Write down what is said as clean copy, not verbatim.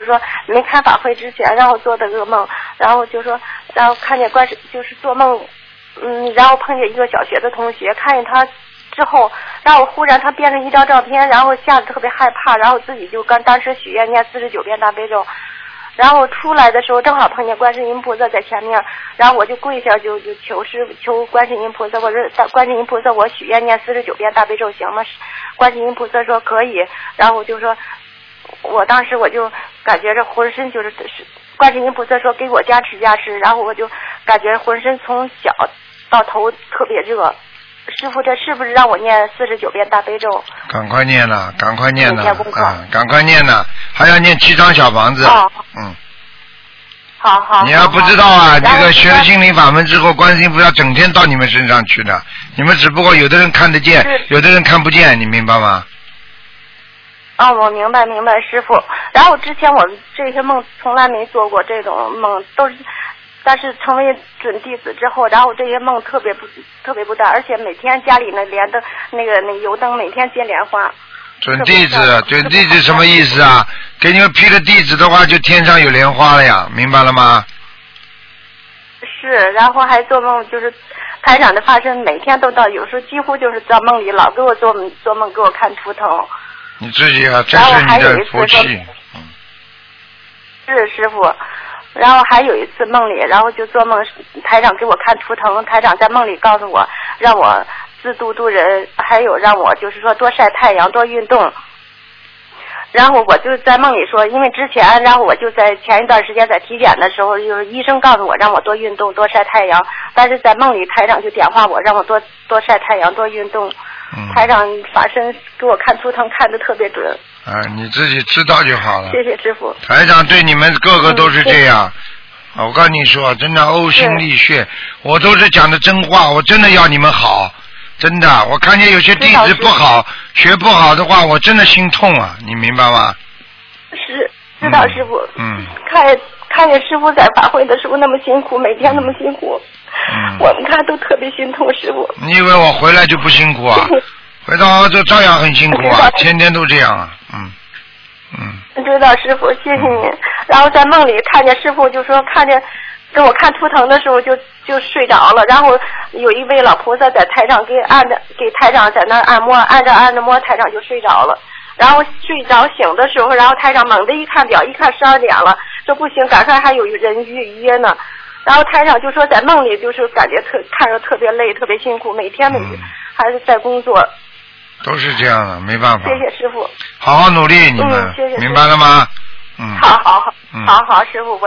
说没开法会之前，然后做的噩梦，然后就说，然后看见就是做梦，然后碰见一个小学的同学，看见他之后，然后忽然他变成一张照片，然后吓得特别害怕，然后自己就当时许愿念49遍大悲咒。然后出来的时候正好碰见观世音菩萨在前面，然后我就跪下就求观世音菩萨，我说观世音菩萨，我许愿念49遍大悲咒行吗？观世音菩萨说可以，然后我就说，我当时我就感觉这浑身就是观世音菩萨说给我加持加持，然后我就感觉浑身从脚到头特别热。师傅，这是不是让我念49遍大悲咒？ 赶快念了，赶快念了，赶快念了，还要念7张小房子。 好。 你要不知道啊，这个学了心灵法门之后，观世音菩萨整天到你们身上去的，你们只不过有的人看得见，有的人看不见，你明白吗？ 我明白，师傅。然后之前我这些梦从来没做过这种梦，都是。但是成为准弟子之后，然后这些梦特别不大，而且每天家里那莲灯那个油灯每天接莲花。 准弟子什么意思啊？给你们批了弟子的话，就天上有莲花了呀，明白了吗？ 是，然后还做梦，就是台长的发生，每天都到，有时候几乎就是在梦里老给我做梦，给我看图腾。 你自己啊，这是你的福气。 是师傅。然后还有一次梦里，然后就做梦，台长给我看图腾，台长在梦里告诉我，让我自度度人，还有让我就是说多晒太阳，多运动。然后我就在梦里说，因为之前，然后我就在前一段时间在体检的时候，就是医生告诉我让我多运动，多晒太阳，但是在梦里台长就点化我，让我多晒太阳，多运动。台长法身给我看图腾看得特别准。 你自己知道就好了。 谢谢师傅。 台长对你们个个都是这样。我告诉你说，真的呕心沥血，我都是讲的真话，我真的要你们好，真的。我看见有些弟子不好，学不好的话，我真的心痛啊，你明白吗？ 是，知道师傅。看见师傅在法会的时候那么辛苦，每天那么辛苦，我们看都特别心痛师傅。 你以为我回来就不辛苦啊？回到澳洲照样很辛苦啊，天天都这样啊。 知道师傅，谢谢您。然后在梦里看见师傅，就说看见给我看图腾的时候就睡着了，然后有一位老菩萨在台上给台长在那按摩，按着摸，台长就睡着了。然后睡着醒的时候，然后台长猛地一看表，一看12点了，说不行，赶快还有人约呢。然后台长就说在梦里就是感觉看着特别累，特别辛苦，每天还是在工作。 都是这样的，没办法。 谢谢师傅。 好好努力，你们谢谢明白了吗？ 好，师傅。